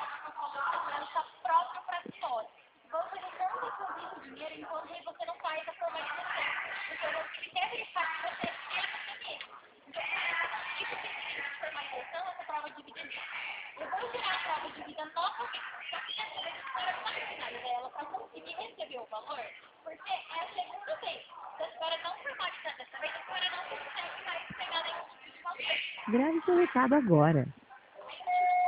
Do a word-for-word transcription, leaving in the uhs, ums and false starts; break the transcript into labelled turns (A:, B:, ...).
A: segurança própria para a escola. Você não deposita o dinheiro enquanto você não faz a formalização. Então, ele quer verificar que você é você mesmo. Então, isso que de formalização, essa prova de vida dele. Eu vou tirar a prova de vida novamente. Só que dessa vez a senhora vai finalizar ela para conseguir receber o valor, porque é a segunda vez. Se a senhora não formalizar dessa vez, a senhora não consegue mais pegar nenhum tipo de valor.
B: Grave seu recado agora.